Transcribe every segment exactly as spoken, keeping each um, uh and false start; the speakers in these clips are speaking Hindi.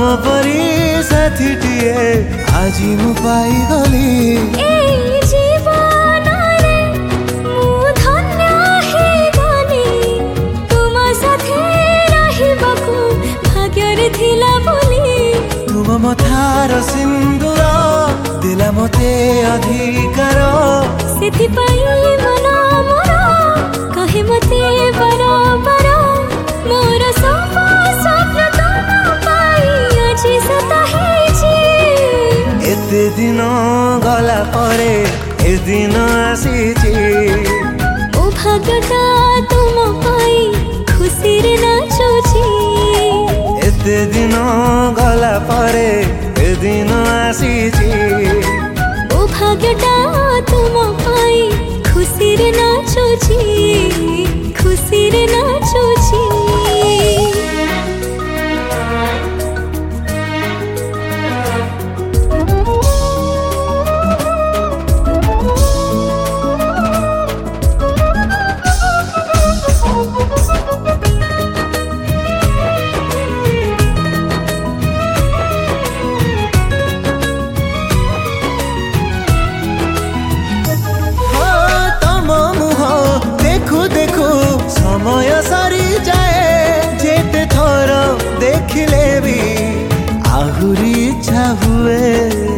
परी साथीटिए आज मु पाइगली। एई जीवनरे मु धन्य हेगली तुम साथे रहिबाकु भाग्ୟରେ थिला बोली। तुम मथार सिंदूर दिला मते अधिकार सेथिपाई मन मोर कहे मते बराबर मोर सब स्वप्न तुम पाई आज सता हेछि। एते दिन गला परे ए दिन आसीछि ओ भाग्यटा तुम पाई खुशी रे नाचुछि। एते दिन गला परे ए दिन आसीछि ओ भाग्यटा तुम पाई खुशी रे नाचुछि खुशी रे नाचुछि। समय सरी जाए जेते थर देखिले भी आहुरी इच्छा हुए।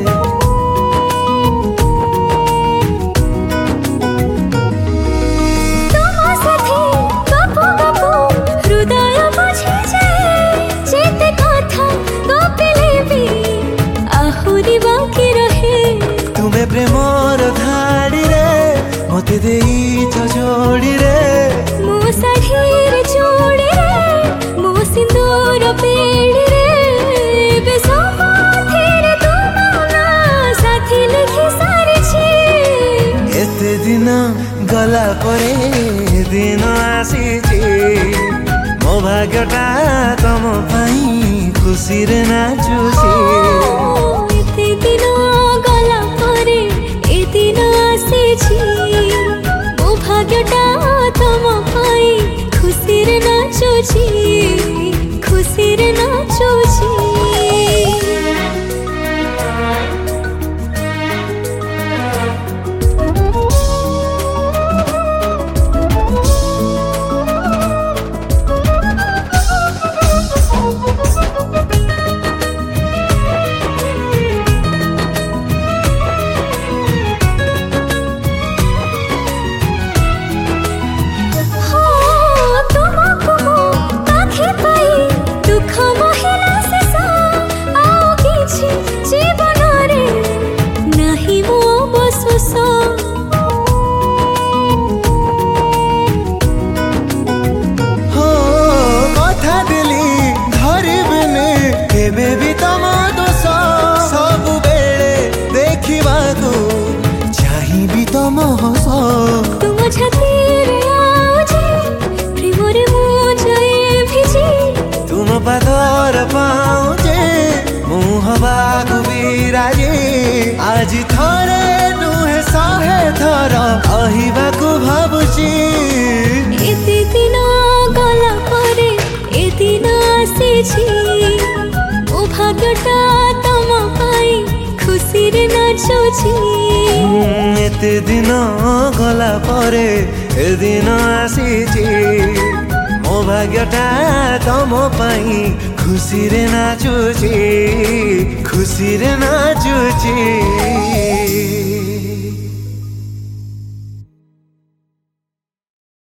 तुम साथी गपु गपु हृदय बुझी जाए जेते कथा गपिले भी आहुरी बाकी रहे। तुम्हें प्रेमर धाड़ी रे मते देइछ जोड़ी रे मो साढ़ीर चूड़ी रे मो सिंदूर पेड़ी रे बेसमाथिर तुम ना साथी लिखि सारिछि। एते दिन गला परे दिन आसीछि मो भाग्यटा तम पाई खुशी रे नाचुछि। एते दिन गला परे ए दिन आसीछि मो भाग्यटा तुम पाई खुशी रे नाचुछि खुशी रे नाचुछि। बेबी तम दोष सब बेले देखा चाहिए तम हस। तुम छातीर प्रेम रे मुझे भिजी तुम पादर पाऊजे मुहबाकु बिराजी आज थरे नुहे शहे थर कहबाकू भावुची। एते दिन गला परे ए दिन आसीछि ओ भाग्यटा तुम पाई खुशी रे नाचुछि। एते दिन गला परे ए दिन आसीछि मो भाग्यटा तम पाई खुशी रे नाचुछि खुशी रे नाचुछि।